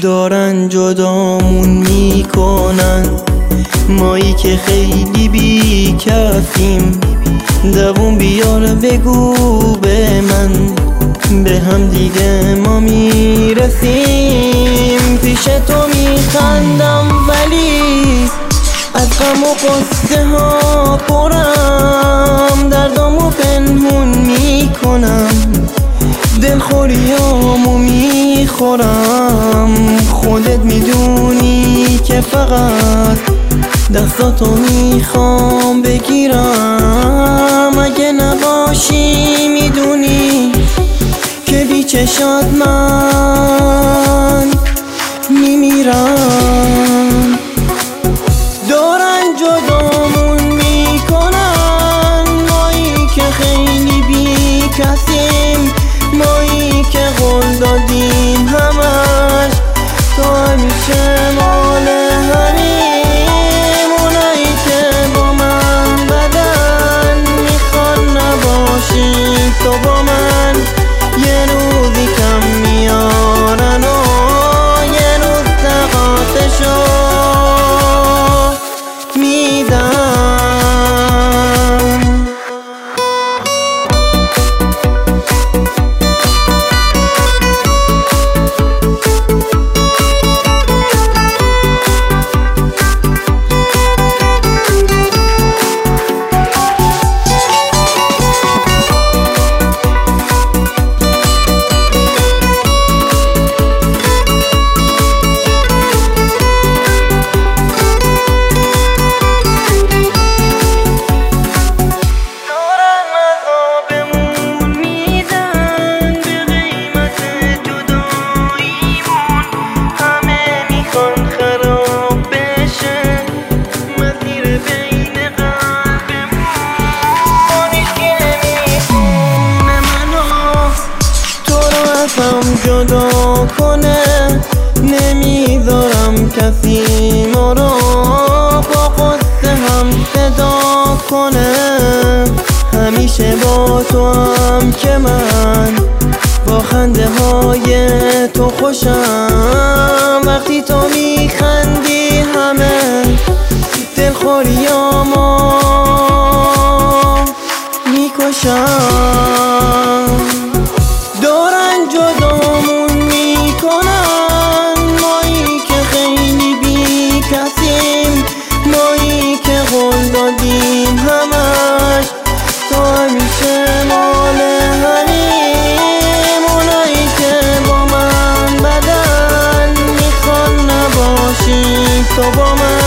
دارن جدامون میکنن، مایی که خیلی بی کفیم. دوون بیار بگو به من، به هم دیگه ما میرسیم. پیش تو میخندم ولی از غم و قصه ها پرم، دردامو پنهون میکنم، دلخوریامو میخورم. خودت میدونی که فقط دستاتو میخوام بگیرم. اگه نباشی میدونی که بی چشات من میمیرم. دارن جدامون میکنن، مایی که خیلی بی کسیم، مایی که قول دادیم همش تو همیشه مال همیم. اونایی که با من بدن میخوان نباشی تو با من، یه روزی کم میارن و یه روز تقاطشو میدن. جدا کنه نمیذارم کسی ما رو با قصه هم صدا کنه. همیشه با تو هم که من با خنده های تو خوشم. وقتی تو میخندی همه دلخوریامو میکشم. دارن جدامون میکنن، مایی که خیلی بی کسیم، مایی که قول دادیم همش تو همیشه مال همیم. اونایی که با من بدن میخوان نباشی تو با من،